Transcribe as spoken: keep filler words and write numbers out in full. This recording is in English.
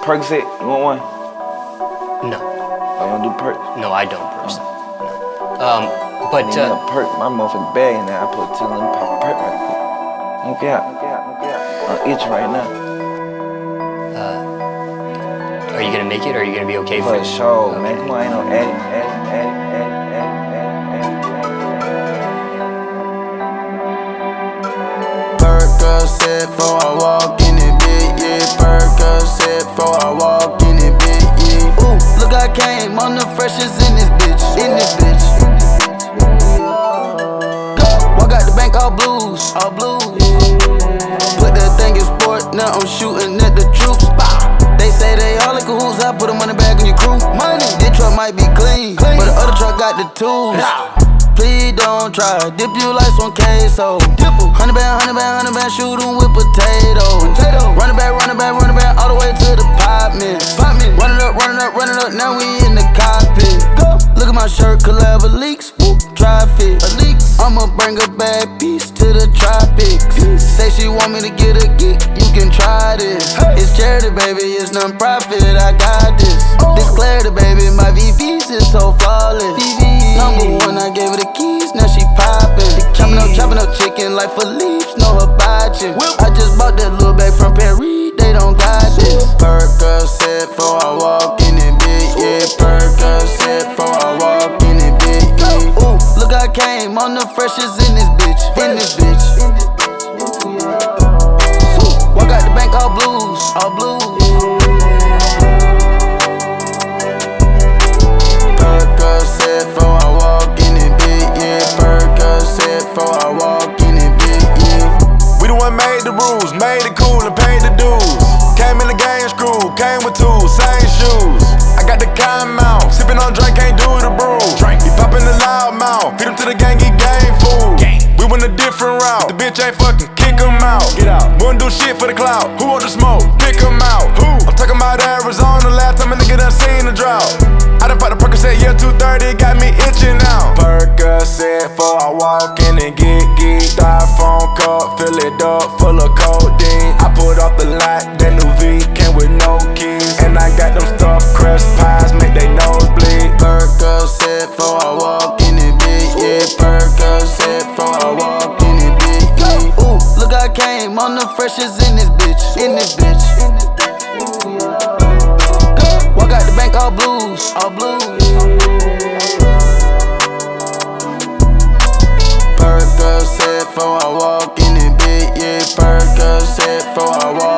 Percocet? You want one? No. Oh, you don't do perk? No, I don't personally. No. Um, but I mean, uh, perk, my motherfucking bag in there. I put two in the pop perk right quick. Look out, look out, look out. I'm itching right now. uh, are you gonna make it, or are you gonna be okay For for it? sure, Okay. man. Come on, ain't no addict, addict, addict, addict, addict, addict, addict. Percocet before I walk in it, bitch, yeah. Percocet before I walk in it, bitch, yeah. Ooh, look, I came on the freshest in this bitch, in this bitch. Go. Walk out the bank all blues, all blues. Put that thing in sport, now I'm shooting at the troops. They say they all in cahoots, I put a money bag on your crew. Money, this truck might be clean, clean. But the other truck got the tools. Please don't try, dip you like some queso. Hundred band, hundred band, hundred band, shoot 'em with potatoes. Run it back, run it back, run it back, all the way to the pop man. Run it up, run it up, run it up, now we in the cockpit. Look at my shirt, collab leaks, whoop, try fit. I'ma bring a bad piece to the tropics. Say she want me to get a geek, you can try this. It's charity, baby, it's non-profit, I got this. This clarity, baby, my V Vs is so flawless. Number one, I gave her the keys, now she poppin'. Chopping up, chopping up chicken like Philippe's, know her botchin'. I just bought that little bag from Paris, they don't got this. Percocet before I walk in it, bitch, yeah. Percocet before I walk in it, bitch, yeah. Ooh, look, I came on the freshest in this bitch, in this bitch. Walk out the bank all blues, all blues. Percocet before I walk in it, bitch, yeah. Percocet before I walk in it, bitch, yeah. We the one made the rules, made it cool and paid the dues. Came in the game screwed, came with tools, same shoes. I got the kind mouth, sipping on drink, can't do the brew. He poppin' the loud mouth, feed him to the gang, get game food. We went a different route, the bitch ain't fucking, kick him out. Get out, wouldn't do shit for the clout. Who want the smoke? Pick him out. Who? I'm talking about Arizona, last time a nigga done seen the drought. I done popped the Percocet, yeah, two thirty, got me itching now. Percocet before I walk in and get geek. Styrofoam cup, fill it up, full of codeine. I put off the lot, that new V came with no keys. And I got them stuffed crust pies, make they nose bleed. Percocet before I walk in it, bitch, yeah. Percocet before I walk in it, bitch, yeah. Ooh, look, I came on the freshest in this bitch, in this bitch. Walk out the bank all blues, all blues. Percocet before I walk in it, bitch, yeah. Percocet before I walk